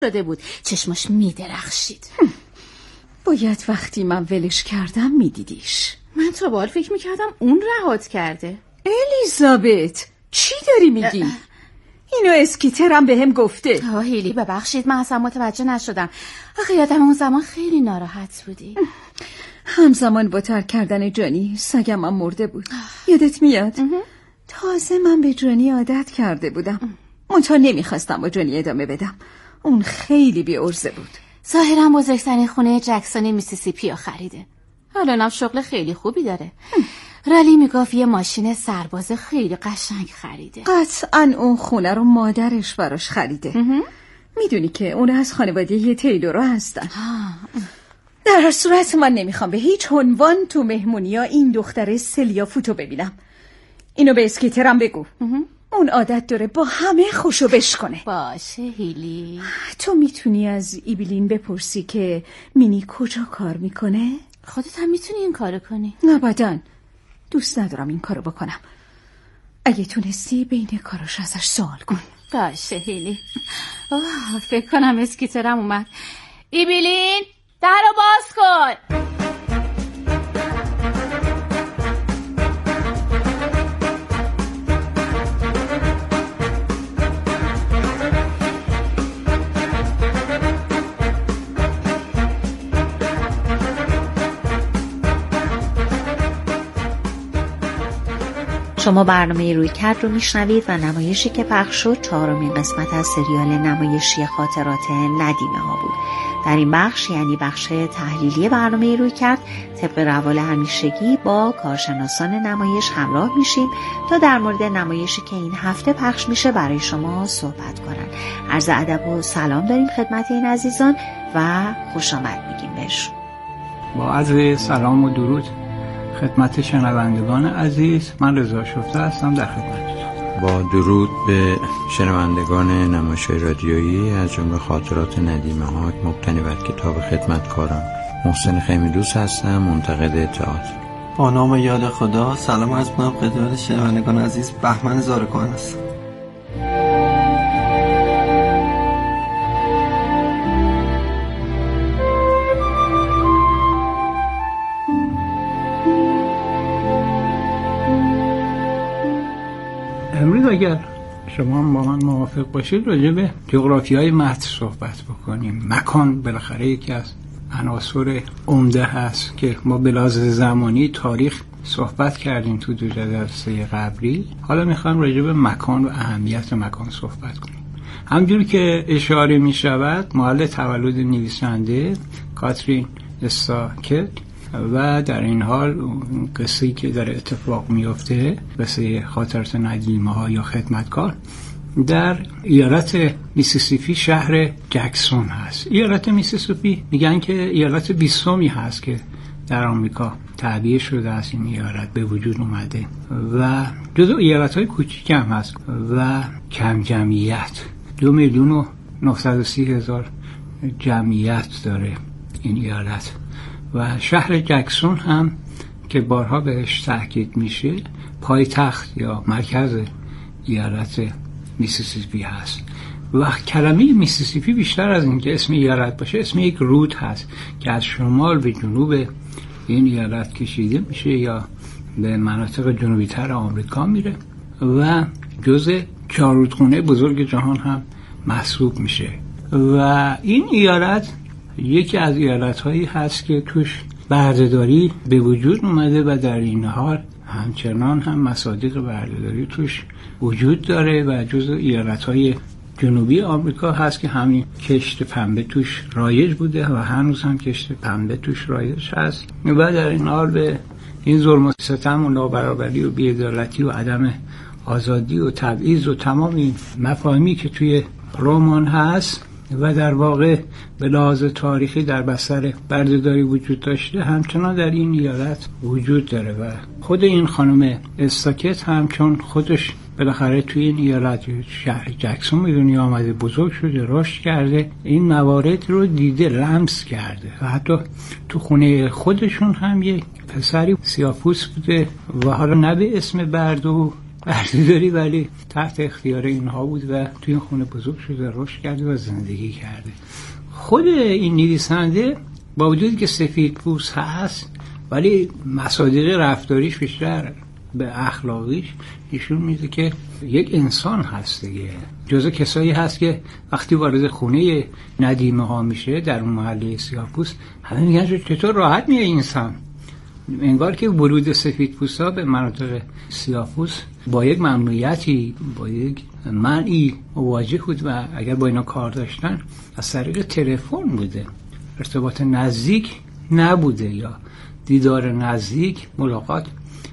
شده بود، چشماش میدرخشید. باید وقتی من ولش کردم میدیدیش. من تا به حال فکر میکردم اون رهات کرده. الیزابت چی داری میگی؟ اینو اسکیترم بهم گفته. هیلی ببخشید، من اصلا متوجه نشدم. آخه یادم اون زمان خیلی ناراحت بودی. همزمان با ترک کردن جانی سگم هم مرده بود. یادت میاد؟ تازه من به جانی عادت کرده بودم. منتها نمیخواستم با جانی ادامه بدم. اون خیلی بی‌عرضه بود. ظاهراً بزرگترین خونه جکسون میسیسیپی رو خریده. الانم شغل خیلی خوبی داره. رالی میگفت یه ماشین سرباز خیلی قشنگ خریده. قطعاً اون خونه رو مادرش براش خریده. میدونی که اون از خانواده یه تیلورا هستن. در هر صورت من نمیخوام به هیچ عنوان تو مهمونیا این دختر سلیا فوتو ببینم. اینو به اسکیترم بگو. اون عادت داره با همه خوشو بش کنه. باشه هیلی. تو میتونی از ایبلین بپرسی که مینی کجا کار میکنه؟ خودت هم میتونی این کارو کنی. ابداً دوست ندارم این کارو بکنم. اگه تونستی بین کاراش ازش سوال کن. باشه هیلی. فکر کنم اسکیترم اومد. ایبلین درو باز کن. شما برنامه رویکرد رو میشنوید و نمایشی که پخش شد 4مین قسمت از سریال نمایشی خاطرات ندیمه ها بود. در این بخش یعنی بخش تحلیلی برنامه رویکرد طبق روال همیشگی با کارشناسان نمایش همراه میشیم تا در مورد نمایشی که این هفته پخش میشه برای شما صحبت کنن. عرض ادب و سلام داریم خدمت این عزیزان و خوش آمد میگیم بهشون. با عرض سلام و درود خدمت شنوندگان عزیز، من رضا شفته هستم در خدمتتون. با درود به شنوندگان نمایش‌های رادیویی از جمله خاطرات ندیمه ها مبتنی بر کتاب خدمتکاران، محسن خیمی‌دوست هستم، منتقد تئاتر. با نام یاد خدا سلام عرض می‌کنم خدمت شنوندگان عزیز. بهمن زارکان هستم. امروز اگر شما با من موافق باشید راجع به جغرافیای متن صحبت بکنیم. مکان بالاخره یکی از عناصر عمده هست که ما به لحاظ زمانی تاریخ صحبت کردیم تو دو جلسه قبلی. حالا میخوام راجع به مکان و اهمیت مکان صحبت کنیم. همونجوری که اشاره میشود محل تولد نویسنده کاترین استاکت و در این حال قصه‌ای که در اتفاق میفته، قصه خاطرات ندیمه ها یا خدمتکار، در ایالت میسیسیپی شهر جکسون هست. ایالت میسیسیپی میگن که ایالت 20می هست که در آمریکا تعبیه شده از این ایالت به وجود اومده و جزو ایالت‌های کوچیک هم هست و کم جمعیت. 2,930,000 جمعیت داره این ایالت و شهر جکسون هم که بارها بهش تاکید میشه پایتخت یا مرکز ایالت میسیسیپی هست و کلمه میسیسیپی بیشتر از اینکه اسم ایالت باشه اسم یک رود هست که از شمال به جنوب این ایالت کشیده میشه یا به مناطق جنوبی تر آمریکا میره و جزء 4 رودخونه بزرگ جهان هم محسوب میشه و این ایالت یکی از ایالت‌هایی هست که توش بردهداری به وجود اومده و در این حال همچنان هم مصادیق بردهداری توش وجود داره و جزو ایالت‌های جنوبی آمریکا هست که همین کشت پنبه توش رایج بوده و هنوز هم کشت پنبه توش رایج هست و در این حال به این ظلم و ستم و نابرابری و بی‌عدالتی و عدم آزادی و تبعیض و تمام این مفاهیمی که توی رمان هست و در واقع به لحاظ تاریخی در بستر بردهداری وجود داشته همچنان در این ایالت وجود داره و خود این خانم استاکت هم چون خودش بالاخره توی این ایالت شهر جکسون به دنیا آمده، بزرگ شده، رشد کرده، این موارد رو دیده، لمس کرده و حتی تو خونه خودشون هم یک پسری سیاه‌پوست بوده و حالا نه به اسم بردو بردهداری ولی تحت اختیار اینها بود و توی این خونه بزرگ شده، رشد کرده و زندگی کرده. خود این نویسنده با وجودی که سفیدپوست هست ولی مصادیق رفتاریش بیشتر به اخلاقیش نشون میده که یک انسان هست دیگه. جزو کسایی هست که وقتی وارد خونه ندیمه ها میشه در اون محله سیاه‌پوست، همه میگن چطور راحت میه انسان. انگار که ورود سفیدپوستا به مناطق سیاه‌پوست با یک ممنوعیتی، با یک منعی مواجه بود و اگر با اینا کار داشتن از طریق تلفن بوده، ارتباط نزدیک نبوده یا دیدار نزدیک، ملاقات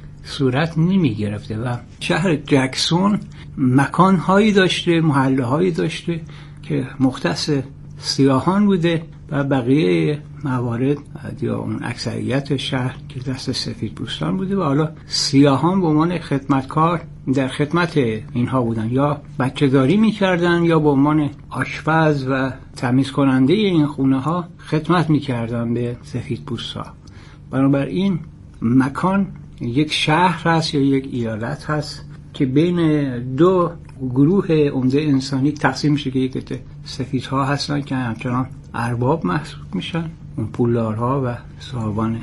صورت نمی گرفته. و شهر جکسون مکانهایی داشته، محله‌هایی داشته که مختص سیاهان بوده و بقیه موارد یا اون اکثریت شهر که دست سفیدپوستان بوده و حالا سیاهان به عنوان خدمتکار در خدمت اینها بودن، یا بچه‌داری می‌کردن یا به عنوان آشپز و تمیز کننده این خونه ها خدمت می‌کردن به سفیدپوستا. بنابراین مکان یک شهر هست یا یک ایالت هست که بین دو گروه عمده انسانی تقسیم میشه که یک سفیدها هستن که همچنان ارباب محسوب میشن، اون پولدارها و صاحبان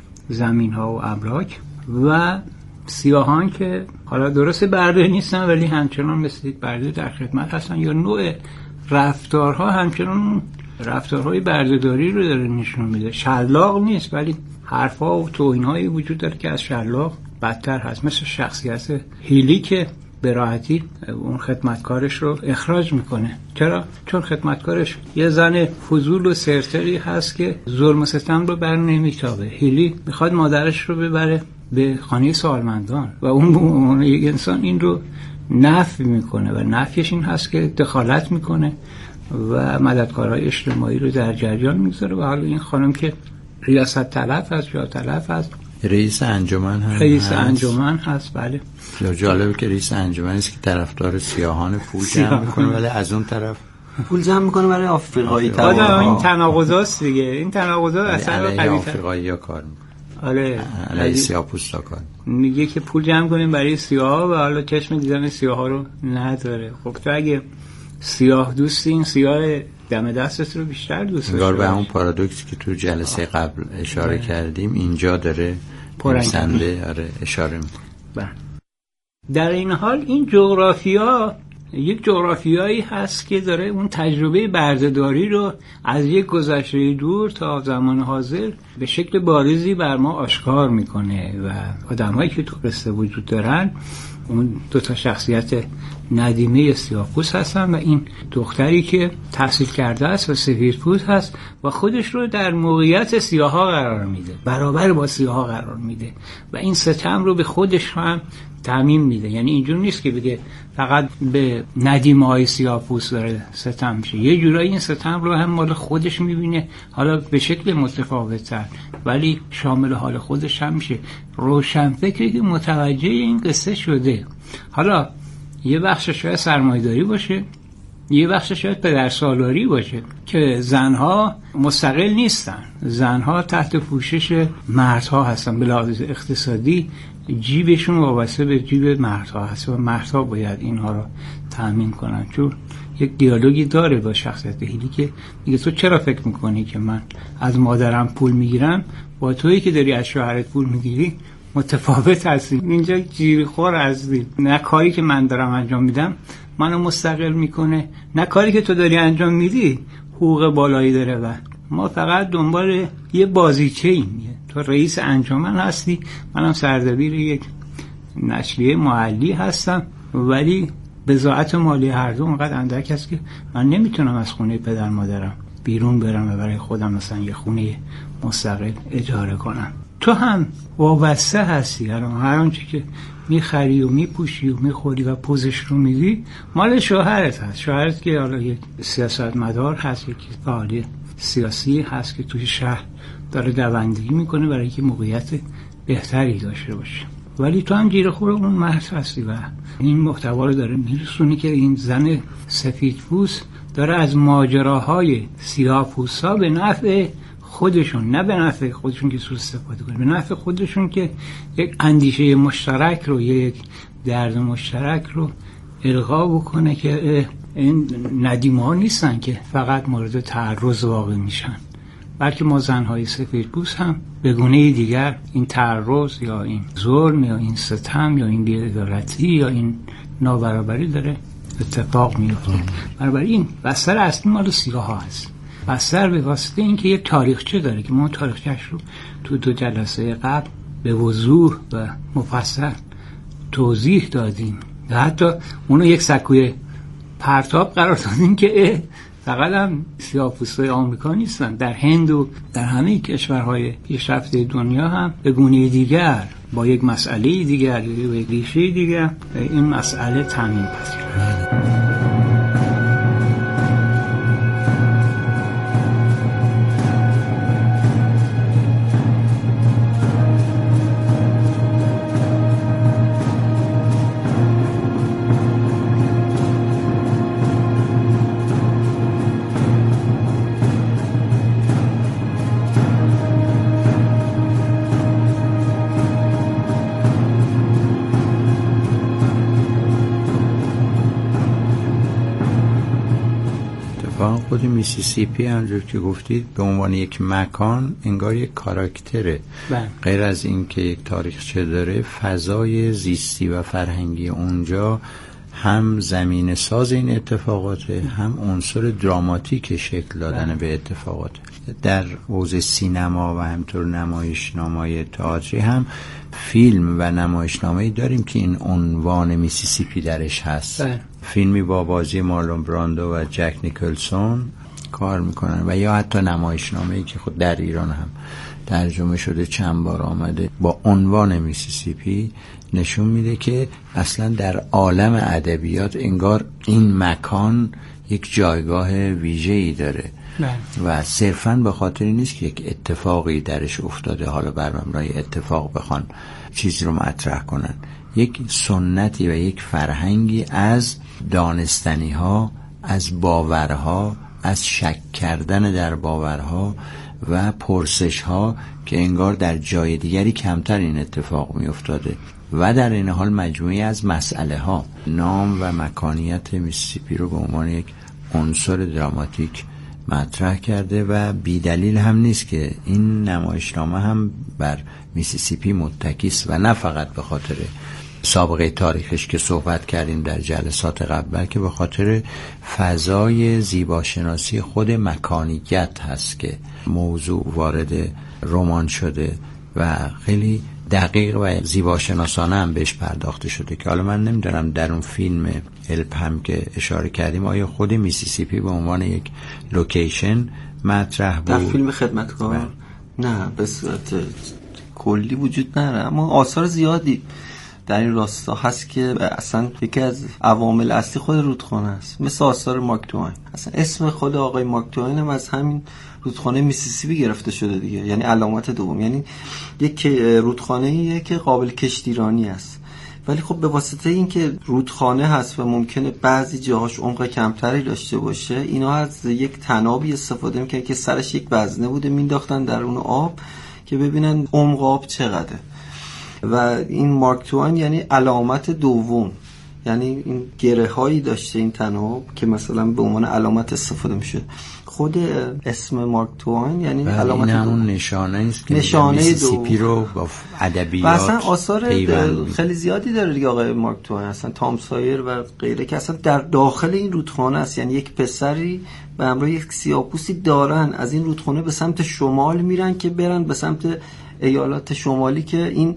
زمینها و املاک، و سیاهان که حالا درست برده نیستن ولی همچنان مثل برده در خدمت هستن، یا نوع رفتارها همچنان رفتارهای بردهداری رو داره نشون میده. شلاق نیست ولی حرفا و توهین‌هایی وجود داره که از شلاق بدتر هست، مثل شخصیت هیلی که به راحتی اون خدمتکارش رو اخراج میکنه. چرا؟ چون خدمتکارش یه زن فضول و سرتقی هست که ظلم و ستم رو بر نمیتابه. هیلی میخواد مادرش رو ببره به خانه سالمندان و اون یک انسان این رو نفی میکنه و نفیش این هست که دخالت میکنه و مددکارهای اجتماعی رو در جریان میذاره. و حالا این خانم که ریاست طلب هست، جا طلب هست، رئیس انجمن هست. رئیس انجمن هست، بله. جالبه که رئیس انجمن است که طرفدار سیاهان پول جمع میکنه ولی از اون طرف پول جمع میکنه برای آفریقایی. این تناقضاست دیگه، این تناقضات اصلا علیه آفریقایی ها کار میکنه. آره، علیه سیاه‌پوستا کار میگه که پول جمع کنیم برای سیاها و حالا چشم دیدن سیاها رو نداره. خب تو اگه سیاه دوستی، این سیاه دم دستت رو بیشتر دوست داشته. انگار به همون پارادوکسی که تو جلسه قبل اشاره کردیم اینجا داره پرنده اشاره میکنه. در این حال این جغرافیا یک جغرافیایی هست که داره اون تجربه بردهداری رو از یک گذشته دور تا زمان حاضر به شکل بارزی بر ما آشکار میکنه و آدمایی که تو قصه وجود دارن اون دو تا شخصیت ندیمه سیاه‌پوست هستن و این دختری که تحصیل کرده است و سفیدپوست هست و خودش رو در موقعیت سیاها قرار میده، برابر با سیاها قرار میده و این ستم رو به خودش هم تعمیم میده. یعنی اینجور نیست که بگه فقط به ندیمه‌های سیاه‌پوست داره ستم میشه، یه جورایی این ستم رو هم مال خودش میبینه، حالا به شکل متفاوت‌تر ولی شامل حال خودش هم میشه. روشنفکری که متوجه این قصه شده، حالا یه بخش شاید سرمایه‌داری باشه، یه بخش شاید پدرسالاری باشه که زنها مستقل نیستن، زنها تحت پوشش مردها هستن، به لحاظ اقتصادی جیبشون وابسته به جیب مردها هست و مردها باید اینها رو تامین کنن. چون یک دیالوگی داره با شخصیت هیلی که میگه تو چرا فکر میکنی که من از مادرم پول میگیرم، با تویی که داری از شوهرت پول میگیری متفاوت هستی، اینجا جیرخور هستی، نه کاری که من دارم انجام میدم منو مستقل میکنه، نه کاری که تو داری انجام میدی حقوق بالایی داره و ما فقط دنبال یه بازیچه ایم. تو رئیس انجمن هستی، منم سردبیر یک نشریه محلی هستم، ولی بضاعت مالی هر دو اونقدر اندک است که من نمیتونم از خونه پدر مادرم بیرون برم و برای خودم مثلا یه خونه مستقل اجاره کنم. تو هم وابسته هستی، هر آنچه که میخری و میپوشی و میخوری و پوزش رو میدی مال شوهرت هست. شوهرت که حالا یک سیاستمدار هست، یک فعال سیاسی هست که توی شهر داره دوندگی میکنه برای اینکه موقعیت بهتری داشته باشه، ولی تو هم گیرخور اون مرد هستی و این محتوا رو داره میرسونی که این زن سفیدپوست داره از ماجراهای سیاه‌پوستا به نفع خودشون، نه به نفع خودشون که سوء استفاده کنه، به نفع خودشون که یک اندیشه مشترک رو، یک درد مشترک رو القا بکنه که این ندیم‌ها نیستن که فقط مورد تعرض واقع میشن، بلکه ما زنهای سفیدپوست هم به گونه دیگر این تعرض یا این ظلم یا این ستم یا این بی‌عدالتی یا این نابرابری داره اتفاق میفته. بنابراین بستر اصلی مال سیاها هست. بستر به واسطه اینکه یک تاریخچه داره که ما تاریخچه‌اش رو تو 2 جلسه قبل به وضوح و مفصل توضیح دادیم و حتی اونو یک سکوی پرتاب قرار دادیم که فقط هم سیاه‌پوستای آمریکا نیستن، در هند و در همه کشورهای پیشرفته دنیا هم به گونه دیگر با یک مسئله دیگر یا یک ریشه دیگر این مسئله تامین پذیره. خود میسیسیپی همونجور که گفتید به عنوان یک مکان انگار یک کاراکتره، غیر از این که یک تاریخچه داره، فضای زیستی و فرهنگی اونجا هم زمین ساز این اتفاقاته، هم عنصر دراماتیک شکل دادن به اتفاقات. در حوزه سینما و همطور نمایشنامه‌های تئاتری هم فیلم و نمایشنامه‌ای داریم که این عنوان میسیسیپی درش هست. فیلمی با بازی مارلون براندو و جک نیکلسون کار میکنن و یا حتی نمایشنامه‌ای که خود در ایران هم ترجمه شده چند بار آمده با عنوان میسیسیپی، نشون میده که اصلا در عالم ادبیات انگار این مکان یک جایگاه ویژه‌ای داره و صرفاً به خاطر نیست که یک اتفاقی درش افتاده حالا بر مبنای اتفاق بخوان چیزی رو مطرح کنن. یک سنتی و یک فرهنگی از دانستنی ها، از باورها، از شک کردن در باورها و پرسش ها که انگار در جای دیگری کمتر این اتفاق می افتاده و در این حال مجموعی از مسئله ها. نام و مکانیت میسیسیپی رو به عنوان یک عنصر دراماتیک مطرح کرده و بی دلیل هم نیست که این نمایشنامه هم بر میسیسیپی متکی است و نه فقط به خاطر سابقه تاریخش که صحبت کردیم در جلسات قبل، بلکه به خاطر فضای زیباشناسی خود مکانیت هست که موضوع وارد رمان شده و خیلی دقیق و زیباشناسانه هم بهش پرداخته شده که حالا من نمیدونم در اون فیلم هلپ هم که اشاره کردیم آیا خود میسیسیپی به عنوان یک لوکیشن مطرح بود؟ در فیلم خدمتکار نه به صورت کلی وجود نداره، اما آثار زیادی در این راستا هست که اصلا یکی از عوامل اصلی خود رودخانه است، مثل آثار مارک توین. اصلا اسم خود آقای مارک توین هم از همین رودخانه میسیسیپی گرفته شده دیگه، یعنی علامت دوم، یعنی یک رودخانه‌ایه که قابل کشتیرانی است، ولی خب به واسطه اینکه رودخانه هست و ممکنه بعضی جاهاش عمق کمتری داشته باشه، اینا از یک تنابی استفاده میکنن که سرش یک وزنه بوده مینداختن در اون آب که ببینن عمق آب چقدره. و این مارک توین یعنی علامت دوم، یعنی این گره هایی داشته این تناب که مثلا به عنوان علامت استفاده میشه. خود اسم مارک توین یعنی علامت این همون نشانه است که نشانه میسیسیپی رو با ادبیات و اصلا آثار خیلی زیادی داره دیگه آقای مارک توین، اصلا تام سایر و غیره که اصلا در داخل این رودخانه است. یعنی یک پسری به همراه یک سیاه‌پوستی دارن از این رودخانه به سمت شمال میرن که برن به سمت ایالات شمالی که این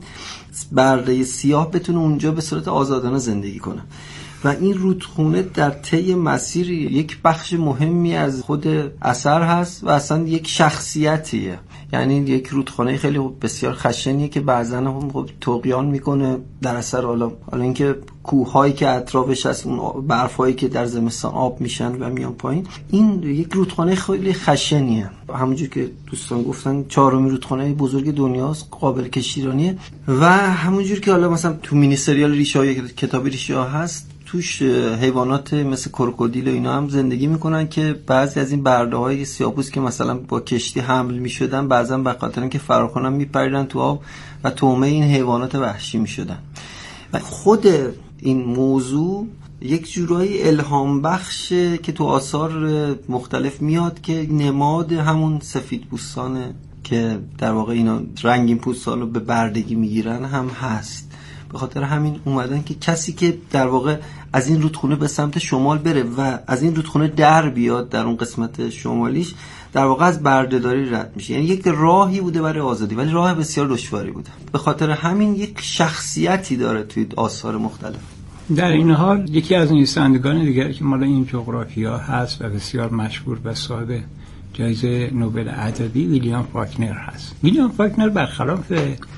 برده سیاه بتونه اونجا به صورت آزادانه زندگی کنه. و این رودخونه در طی مسیر یک بخش مهمی از خود اثر هست و اصلا یک شخصیتیه. یعنی یک رودخانه خیلی بسیار خشنیه که بعضن هم طغیان میکنه در اثر حالا اینکه کوههایی که اطرافش هست، اون برفایی که در زمستان آب میشن و میان پایین. این یک رودخانه خیلی خشنیه، همونجور که دوستان گفتن 4مین رودخانه بزرگ دنیاست، قابل کشتیرانیه. و همونجور که حالا مثلا تو مینی سریال ریشه‌های کتاب ریشه‌ها هست، توش حیوانات مثل کروکودیل و اینا هم زندگی میکنن که بعضی از این برده‌های سیاه‌پوست که مثلا با کشتی حمل میشدن بعضا به خاطر اینکه فرار کنن میپریدن تو آب و طعمه این حیوانات وحشی میشدن. و خود این موضوع یک جورایی الهام بخشه که تو آثار مختلف میاد که نماد همون سفیدپوستانه که در واقع اینا رنگین پوستان رو به بردگی میگیرن هم هست. به خاطر همین اومدن که کسی که در واقع از این رودخونه به سمت شمال بره و از این رودخونه در بیاد در اون قسمت شمالیش در واقع از بردهداری رد میشه. یعنی یک راهی بوده برای آزادی، ولی راه بسیار دشواری بوده. به خاطر همین یک شخصیتی داره توی آثار مختلف. در این حال یکی از نویسندگان دیگری که مال این جغرافیا هست و بسیار مشهور و صاحب جایزه نوبل ادبی ویلیام فاکنر هست. ویلیام فاکنر برخلاف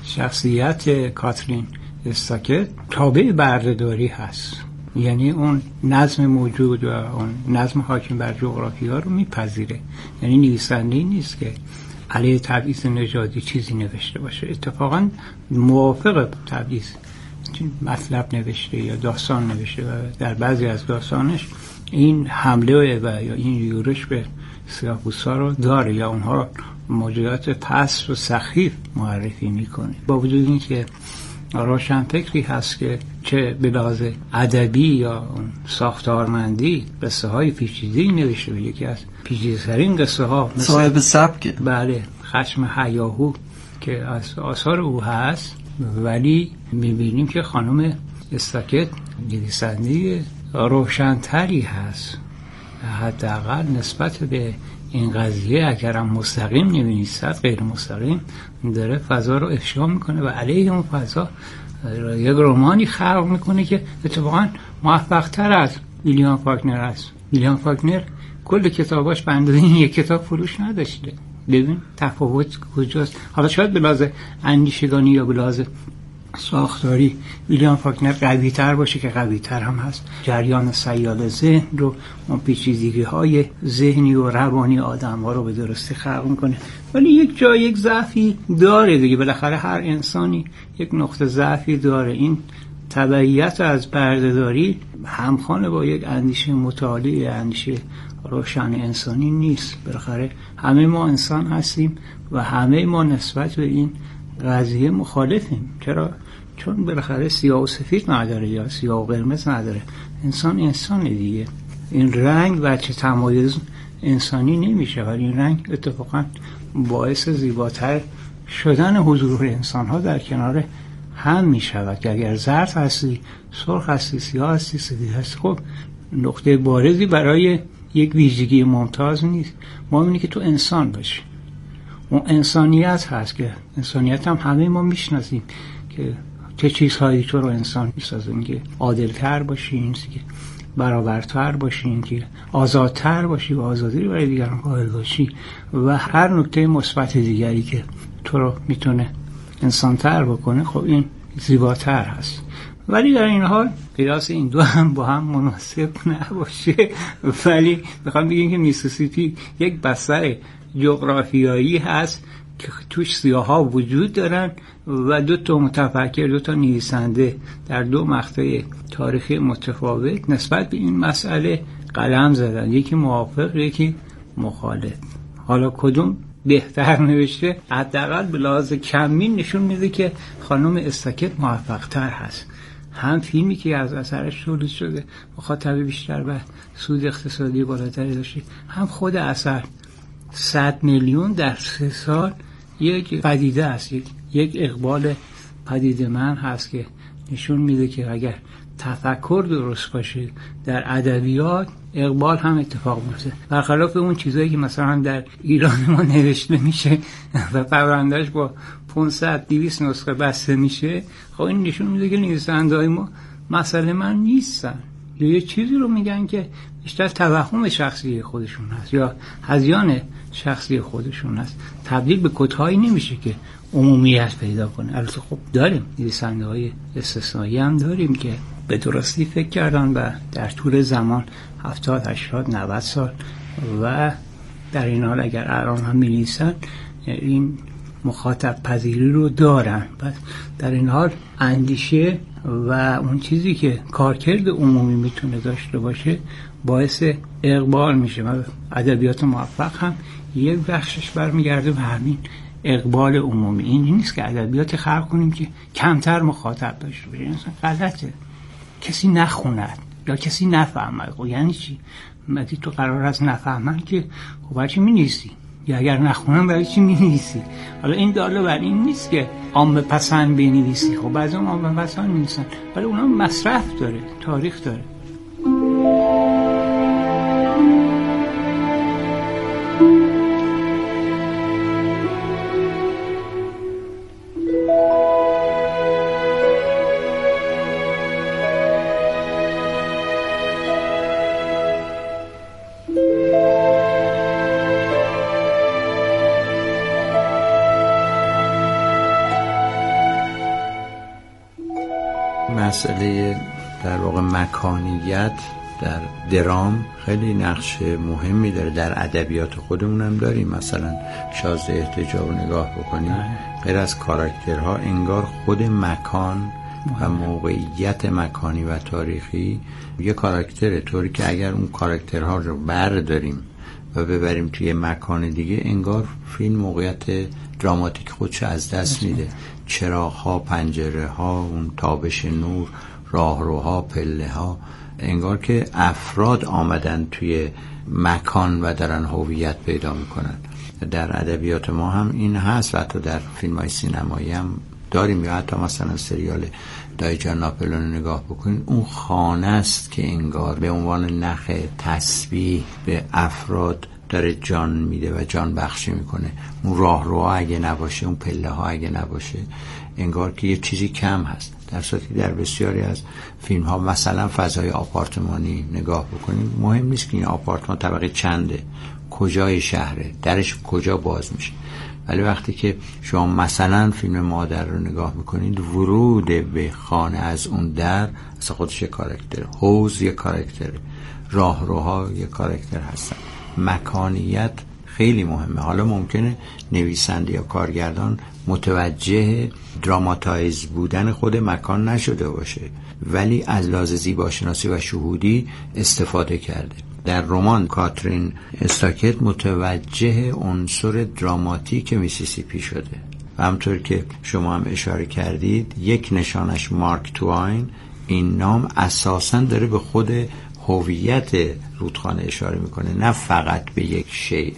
شخصیت کاترین استاکت تابع بردهداری هست، یعنی اون نظم موجود و اون نظم حاکم بر جغرافیا رو میپذیره. یعنی نویسنده‌ای نیست که علیه تبعیض نژادی چیزی نوشته باشه، اتفاقا موافق تبعیض مطلب نوشته یا داستان نوشته و در بعضی از داستانش این حمله و یا این یورش به سیاه‌پوستا رو داره یا اونها موجودات پست و سخیف معرفی میکنه. با وجود این که روشنفکری هست که چه به لحاظ ادبی یا ساختارمندی قصه های پیچیده‌ای نوشته و یکی از پیچیده‌ترین قصه ها صاحب سبک، بله، خشم هیاهو که از آثار او هست، ولی میبینیم که خانم استاکت نویسنده روشن‌تری هست، حداقل نسبت به این قضیه اگرم مستقیم نمی‌نویسد غیر مستقیم داره فضا رو افشا میکنه و علیه اون فضا یک رمانی خلق میکنه که اتفاقا موفق‌تر از ویلیام فاکنر است. ویلیام فاکنر کل کتاباش به اندازه این یک کتاب فروش نداشته. ببین تفاوت کجاست. حالا شاید به لحاظ اندیشگانی یا به لحاظ ساختاری ویلیام فاکنر قوی تر باشه که قوی تر هم هست. جریان سیال ذهن رو، اون پیچیدگی های ذهنی و روانی آدم ها رو به درستی خلق میکنه، ولی یک جای یک ضعفی داره دیگه. بالاخره هر انسانی یک نقطه ضعفی داره. این تبعیت از بردهداری همخوانه با یک اندیشه مطالعه، اندیشه روشن انسانی نیست. بالاخره همه ما انسان هستیم و همه ما نسبت به این قضیه مخالفیم. چرا؟ چون بالاخره سیاه و سفید نداره یا سیاه و قرمز نداره. انسان انسانه دیگه. این رنگ بچه تمایز انسانی نمیشه، ولی این رنگ اتفاقا باعث زیباتر شدن حضور انسان ها در کنار هم میشود که اگر زرد هستی، سرخ هستی، سیاه هستی، سفید هستی، خب نقطه بارزی برای یک ویژگی ممتاز نیست. ما می‌بینیم که تو انسان باشی، اون انسانیت هست که انسانیت هم همه ما میشناسیم که چه چیزهایی تو رو انسان میسازن، که عادل‌تر باشی، که برابرتر باشی، که آزادتر باشی و آزادی رو برای دیگران قائل باشی و هر نکته مثبت دیگری که تو رو میتونه انسان‌تر بکنه، خب این زیباتر هست. ولی در این حال قیاس این دو هم با هم مناسب نباشه. ولی میخوام بگیم که میسیسیپی یک بستر جغرافیایی هست که توش سیاها وجود دارن و دو تا متفکر، دو تا نویسنده در دو مقطع تاریخی متفاوت نسبت به این مسئله قلم زدن، یکی موافق یکی مخالف. حالا کدوم بهتر نوشته، حداقل به لحاظ کمی نشون میده که خانم استاکت موفق‌تر هست. هم فیلمی که از اثرش تولید شده مخاطب بیشتر و سود اقتصادی بالاتری داشته، هم خود اثر 100 میلیون در 3 سال یک پدیده است، یک اقبال پدیده‌مند هست که نشون میده که اگر تفکر درست باشه در ادبیات، اقبال هم اتفاق میفته. برخلاف اون چیزایی که مثلا در ایران ما نوشته میشه و پروندهش با 500-200 نسخه بسته میشه، خب این نشون میده که نویسنده‌های ما مسئله من نیستن، یا یه چیزی رو میگن که بیشتر توهم شخصی خودشون هست یا هذیان شخصی خودشون هست. تبدیل به کدهایی نمیشه که عمومیت پیدا کنه. البته خب داریم نویسنده‌های استثنایی هم داریم که به درستی فکر کردن و در طول زمان 70 80 90 سال و در این حال اگر الان هم می‌نویسن این مخاطب پذیری رو دارن. پس در این حال اندیشه و اون چیزی که کارکرد عمومی میتونه داشته باشه باعث اقبال میشه و ادبیات موفق هم یک بخشش برمیگرده به همین اقبال عمومی. این نیست که ادبیات خلق کنیم که کمتر مخاطب داشته باشه. اصلا غلطه. کسی نخوند یا کسی نفهمد. خب یعنی چی؟ مگه تو قرار است نفهمن که خب برای چی می‌نویسی؟ یا اگر نخونن برای چی می‌نویسی؟ حالا این داله بر این نیست که عامه پسند بنویسی. خب بعضی عامه پسند می‌نویسن ولی اونها مصرف داره، تاریخ داره. مسئله در واقع مکانیت در درام خیلی نقش مهمی داره. در ادبیات خودمون هم داریم. مثلا شازده احتجاب نگاه بکنیم، غیر از کاراکترها انگار خود مکان و موقعیت مکانی و تاریخی یه کاراکتره، طوری که اگر اون کاراکترها رو برداریم و ببریم توی مکان دیگه انگار فیلم موقعیت دراماتیک خودش از دست میده. چراغ‌ها، پنجره‌ها، اون تابش نور، راهروها، پله‌ها، انگار که افراد آمدن توی مکان و دارن هویت پیدا میکنن. در ادبیات ما هم این هست و حتی در فیلم‌های سینمایی هم داریم. یا حتی مثلا سریال دایی جان ناپلئون رو نگاه بکنید، اون خانه است که انگار به عنوان نخ تسبیح به افراد داره جان میده و جان بخشی میکنه. اون راهروها اگه نباشه، اون پله ها اگه نباشه، انگار که یه چیزی کم هست. در صورتی که در بسیاری از فیلم ها مثلا فضای آپارتمانی نگاه بکنیم، مهم نیست که این آپارتمان طبقه چنده، کجای شهره، درش کجا باز میشه. ولی وقتی که شما مثلا فیلم مادر رو نگاه میکنید، ورود به خانه از اون در اصلا خودش یک کاراکتر، حوض یک کاراکتر، راهروها یک کاراکتر هستن. مکانیت خیلی مهمه. حالا ممکنه نویسنده یا کارگردان متوجه دراماتایز بودن خود مکان نشده باشه، ولی از لحاظ زیباشناسی و شهودی استفاده کرده. در رمان کاترین استاکت متوجه عنصر دراماتیک میسیسیپی شده و همطور که شما هم اشاره کردید، یک نشانش مارک توین، این نام اساساً داره به خود هویت رودخانه اشاره میکنه، نه فقط به یک شی.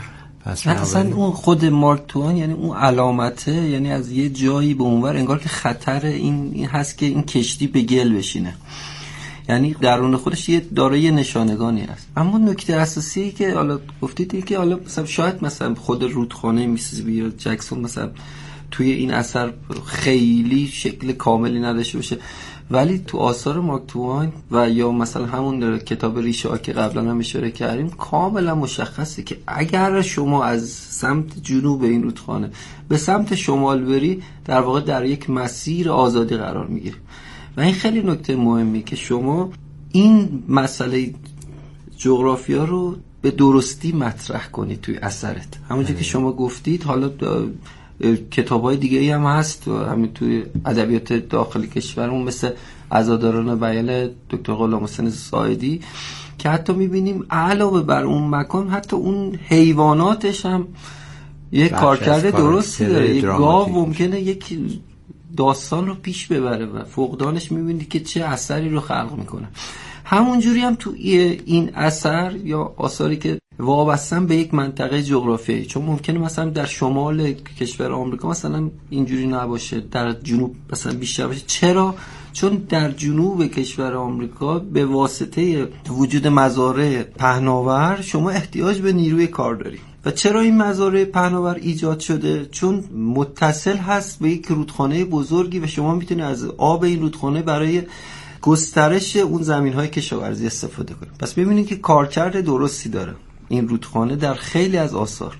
اصلا اون خود مارک توین یعنی اون علامته، یعنی از یه جایی به اونور انگار که خطر این هست که این کشتی به گل بشینه، یعنی درون خودش یه دارای نشانگانی است. اما نکته اساسی که حالا گفتید که حالا مثلا شاید مثلا خود رودخانه میسیسیپی یا جکسون مثلا توی این اثر خیلی شکل کاملی نداشته باشه، ولی تو آثار مارک توین و یا مثلا همون کتاب ریشه ها که قبلا هم اشاره کردیم کاملا مشخصه که اگر شما از سمت جنوب این رودخانه به سمت شمال بری، در واقع در یک مسیر آزادی قرار میگیری. و این خیلی نکته مهمی که شما این مسئله جغرافیا رو به درستی مطرح کنید توی اثرت. همونجوری که شما گفتید، حالا کتاب‌های دیگه‌ای هم هست و همین توی ادبیات داخلی کشورمون مثل عزاداران بیان دکتر غلامحسین زاهدی که حتی می‌بینیم علاوه بر اون مکان حتی اون حیواناتش هم یک کارکرد درستی داره. یک گاو ممکنه یک داستان رو پیش ببره و فقدانش می‌بینید که چه اثری رو خلق میکنه. همونجوری هم تو این اثر یا آثاری که وابستن به یک منطقه جغرافیایی، چون ممکنه مثلا در شمال کشور آمریکا مثلا اینجوری نباشه، در جنوب مثلا بیشتر باشه. چرا؟ چون در جنوب کشور آمریکا به واسطه وجود مزارع پهناور شما احتیاج به نیروی کار دارید. و چرا این مزارع پهناور ایجاد شده؟ چون متصل هست به یک رودخانه بزرگی و شما میتونید از آب این رودخانه برای گسترش اون زمین‌های کشاورزی استفاده کنید. پس ببینید که کارکرد درستی داره این رودخانه در خیلی از آثار.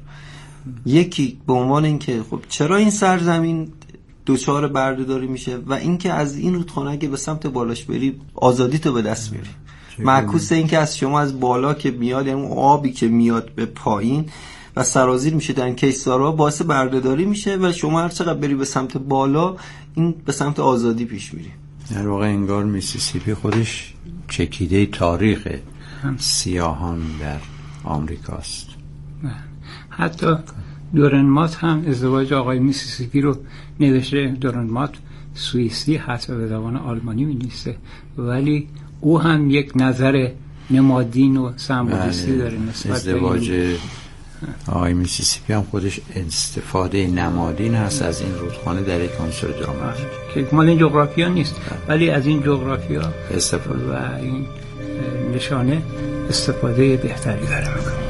یکی به عنوان اینکه خب چرا این سرزمین دوچار بردهداری میشه و اینکه از این رودخانه اگه به سمت بالاش بری آزادی تو به دست میاری. معکوس این که از شما از بالا که میاد، یعنی اون آبی که میاد به پایین و سرازیر میشه در این کیسارا، باعث بردهداری میشه و شما هر چقدر بری به سمت بالا این به سمت آزادی پیش میری. در واقع انگار میسیسیپی خودش چکیده تاریخ سیاهان در آمریکاست. حتی دورنمات هم ازدواج آقای میسیسیپی رو نوشته. دورنمات سوئیسی هست و به زبان آلمانی می‌نویسه، ولی او هم یک نظر نمادین و سمبولیستی داره نسبت ازدواج آقای میسیسیپی هم خودش استفاده نمادین هست از این رودخانه در یک عنصر جامعه که مال این جغرافیا نیست، ولی از این جغرافیا استفاده و این نشانه استفاده بهتری داره میکنه.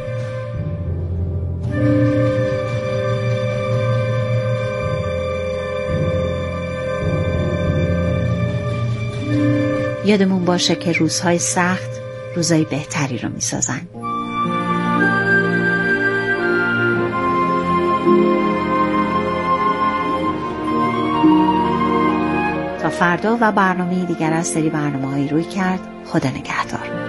یادمون باشه که روزهای سخت روزهای بهتری رو میسازن. تا فردا و برنامه دیگر از سری برنامه‌هایی روی کرد. خدا نگهدار.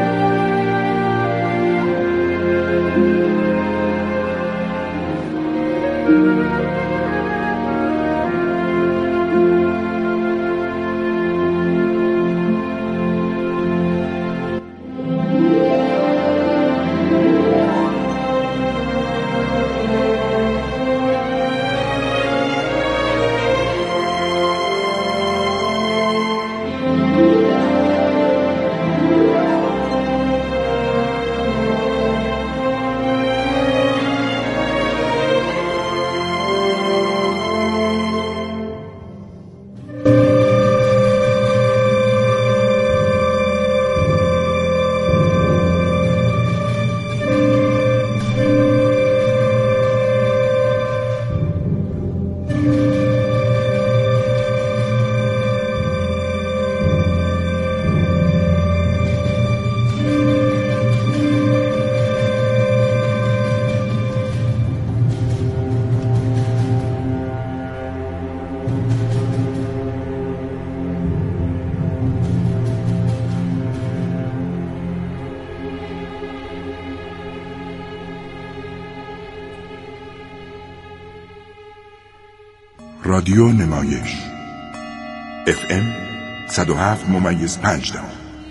رادیو نمایش FM 107.5.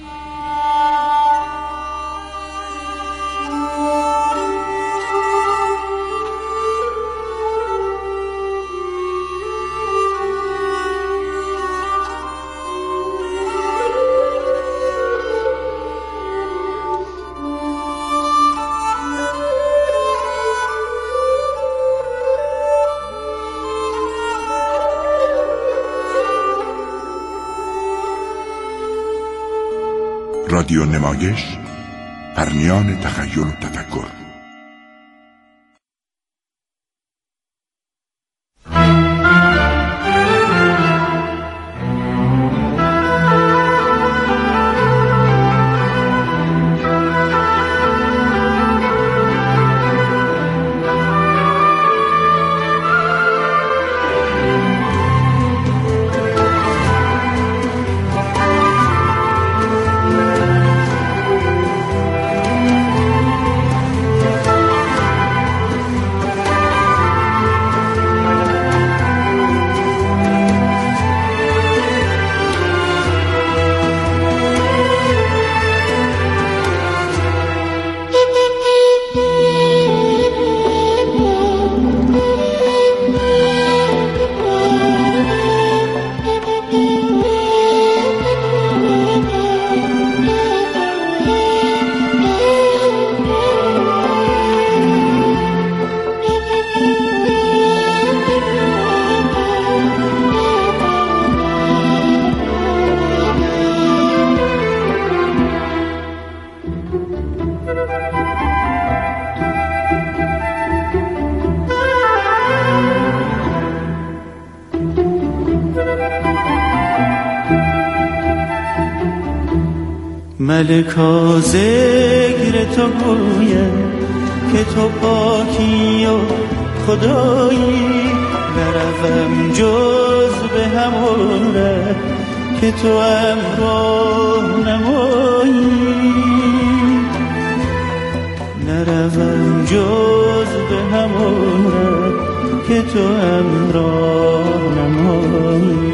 رادیو نمایش، پرنیان تخیل و تفکر. ملکا ذکر تو گویم که تو پاکی و خدایی، نروم جز به همون ره که تو امرو نمایی، نروم جز به همون ره که تو امرو نمایی.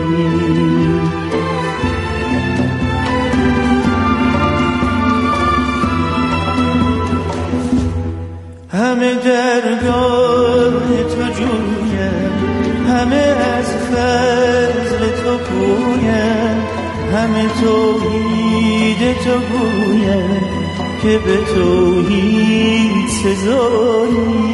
همه همه درگاه تو جویم، همه از فضل تو پویم، همه توحید تو گویم که به توحید سزایی.